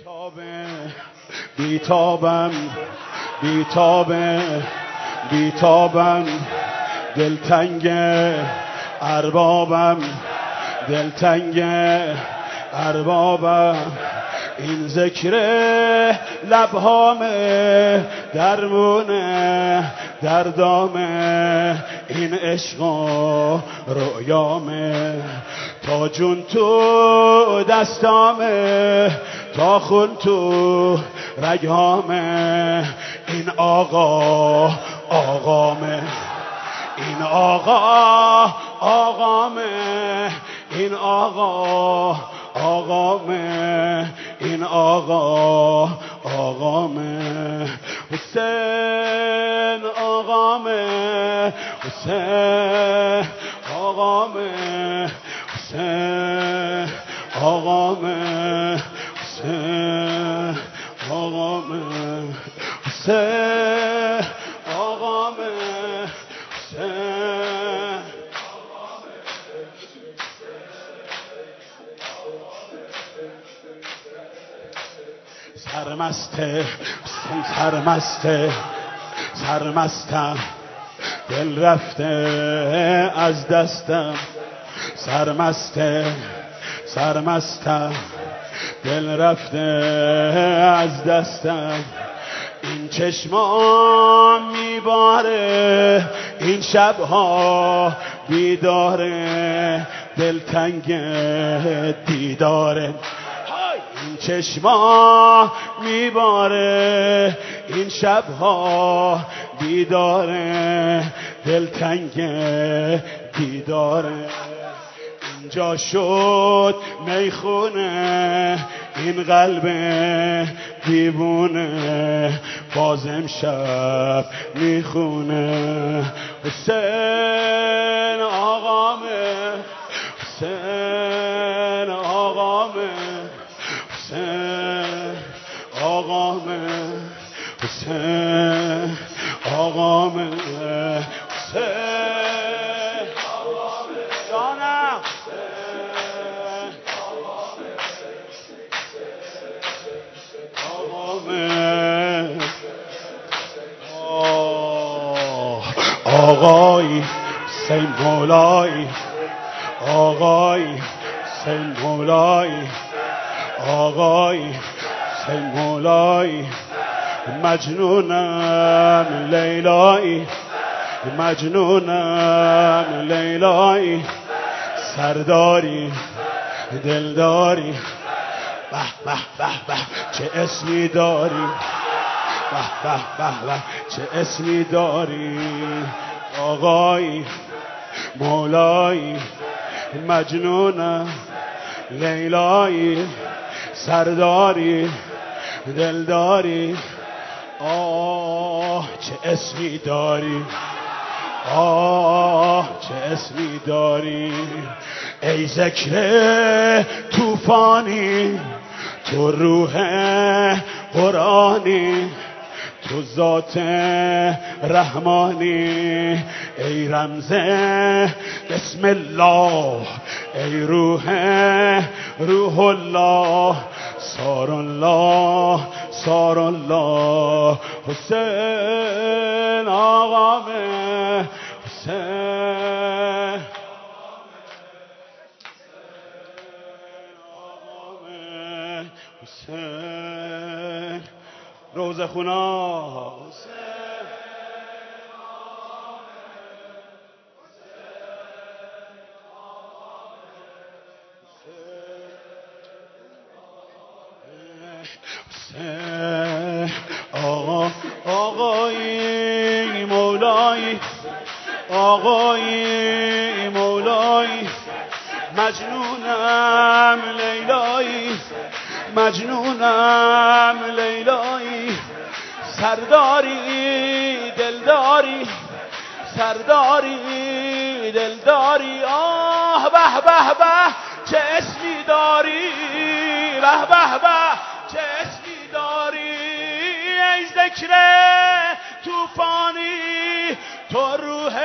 بیتابم دلتنگ اربابم این ذکر لبهامه درمونه دردامه این عشق و رؤیامه تا جون تو دستامه تا خون تو رگامه این آقامه این آقامه این آقامه حسین آقامه حسین آقامه حسین آقامه حسین آقامه حسین آقامه حسین سرمستم دل رفته از دستم سرمستم دل رفته از دستم این چشمام میباره این شبها بیداره دلتنگ دیداره این چشما میباره این شبها بیداره دلتنگ دیداره اینجا شد میخونه این قلب دیوونه باز امشب میخونه حسین آقامه حسین آقامه حسین آقامه حسین آقامه حسین جانم آقای حسین مولای آقای حسین مولای آقای حسین مولای مجنونم لیلایی سرداری دلداری به به به به چه اسمی داری به به به به چه اسمی داری آقای مولای مجنونم لیلایی سرداری دلداری آه چه اسمی داری چه اسمی داری ای ذکر توفانی تو روح قرآنی تو ذات رحمانی ای رمز بسم الله ای روح الله سار الله حسین آقامه حسین آقامه حسین روزه خونا آقای مولای مجنونم لیلایی سرداری دلداری آه به به به چه اسمی داری به به به چه اسمی داری ای ذکر توفانی تو روح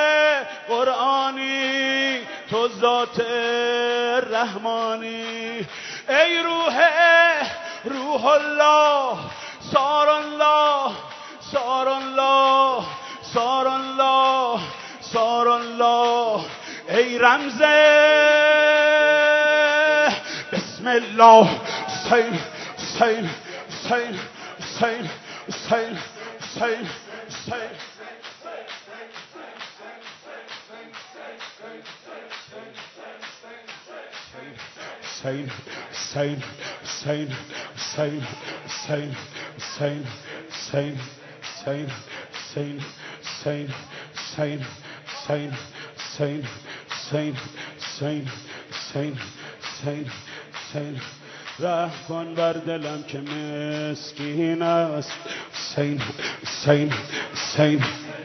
قرآنی تو ذات رحمانی ای روح روح الله سار الله سار الله سار الله سار الله ای رمز بسم الله حسین حسین حسین حسین حسین حسین حسین Hussein, Hussein, Hussein, Hussein, Hussein, Hussein, Hussein, Hussein, Hussein, Hussein, Hussein, Hussein, Hussein, Hussein, Hussein, Hussein, Hussein, Hussein. رحم کن بر دلم که مسکین است حسین حسین حسین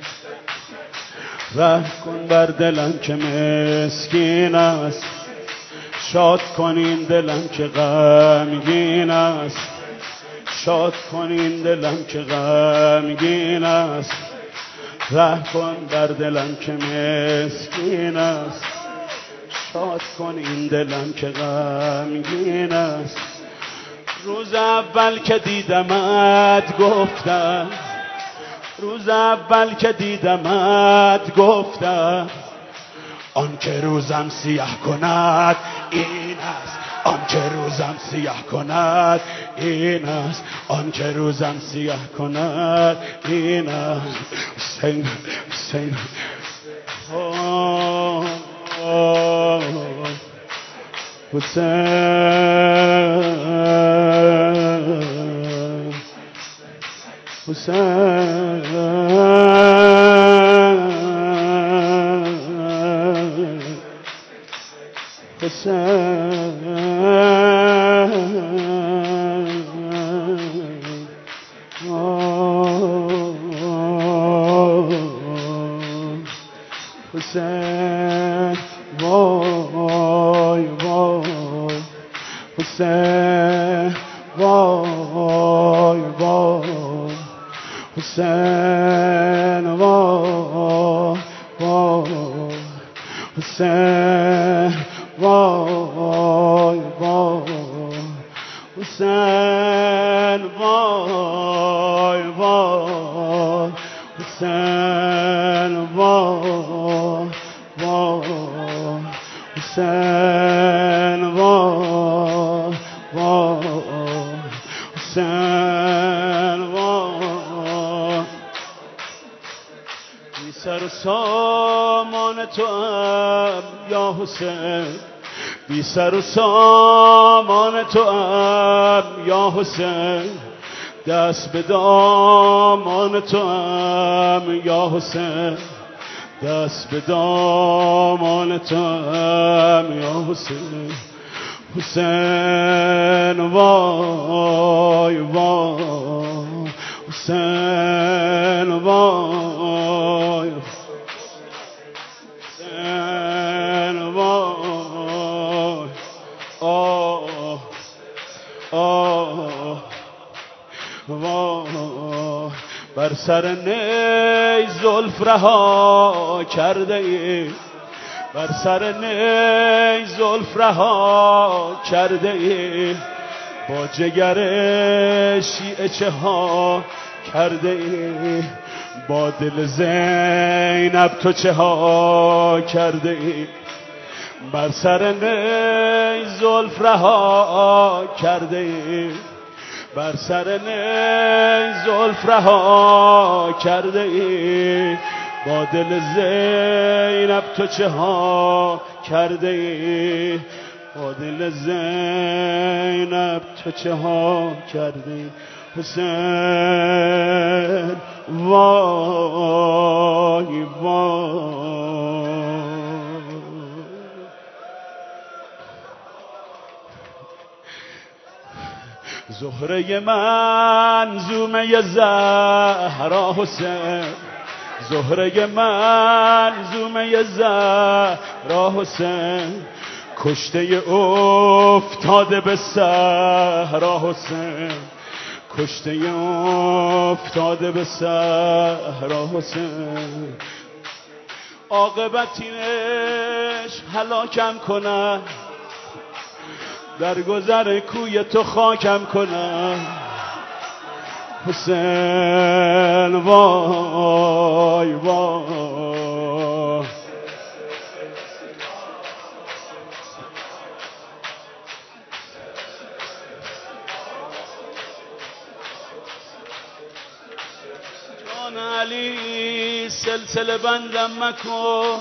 رحم کن بر دلم که مسکین است شاد کن این دلم که غمگین است شاد کن این دلم که غمگین است رحم کن بر دلم که مسکین است شاد کن این دلم که غمگین است روز اول که دیدمت گفتم روز اول که دیدمت گفتم آن که روزم سیاه کند این است آن که روزم سیاه کند این است آن که روزم سیاه کند این است حسین حسین حسین حسین وای وای حسین وای وای حسین وای وای حسین وای وای حسین وای وای حسین وای وای حسین وای وای حسین وای بی سر و سامان تو ام یا حسین بی سر و سامان تو ام یا حسین دست به دامان تو ام یا حسین دست به دامان تو ام یا حسین حسین وای وای حسین وای حسین وای آه آه وای بر سر نی زلف رها کرده ای بر سر نی زلف رها کرده ای با جگر شیعه چه ها کرده ای با دل زینب تو چه ها کرده ای بر سر نی زلف رها کرده ای بر سر نی زلف رها کرده ای با دل زینب تو چه ها کرده ای با دل زینب تو چه ها کرده ای حسین وای وای زهره منظومه زهرا حسین زهره منظومه زهرا حسین کشته افتاده به صحرا حسین کشته افتاده به صحرا حسین عاقبت اینش هلاکم کنن در گذر کوی تو خاکم کنم حسین وای وای. جان علی سلسله بندم مکن،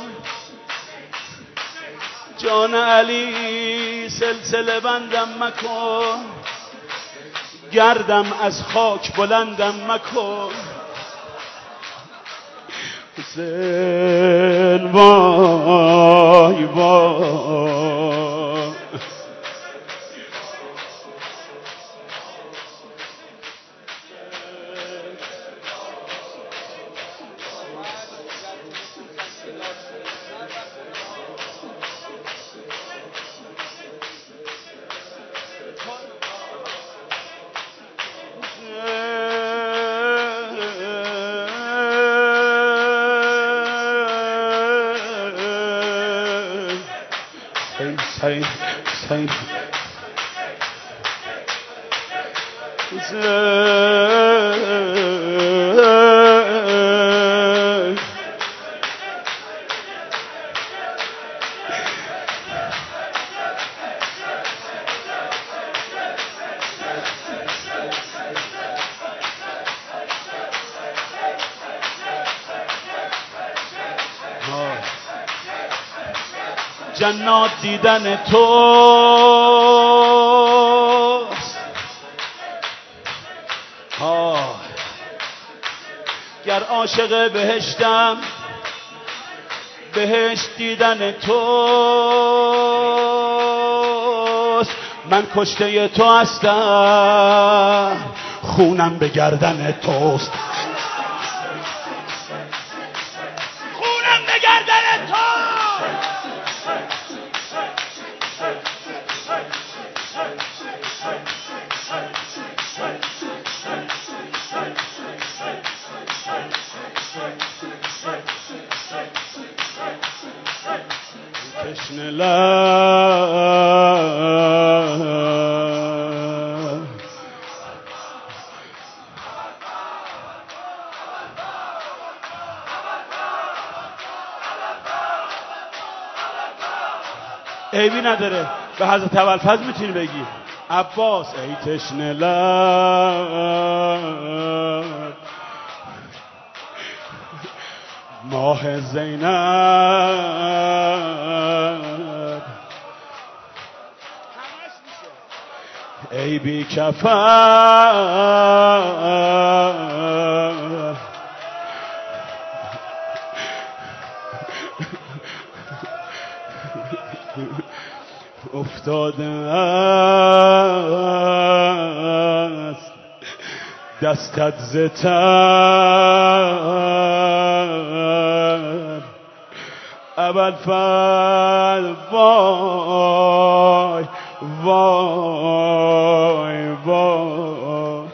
جان علی سلسله بندم مکن، گردم از خاک بلندم مکن حسین وای وای. Say, say, جنات دیدن توست، گر عاشق بهشتم بهشت دیدن توست. من کشته تو هستم خونم به گردن توست، خونم به گردن توست. تشنه لب عیبی نداره، به حضرت ابوالفضل میتونی بگی عباس. ای تشنه لب ماه زینب، ای بی کفن افتاده است دستت زتن ابوالفضل وای وای وای.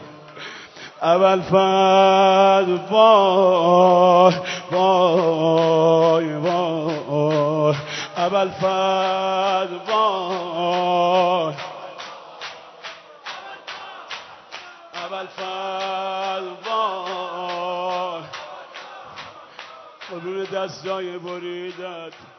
ابوالفضل وای وای وای. ابوالفضل وای. ابوالفضل وای. قربون دستای بریدت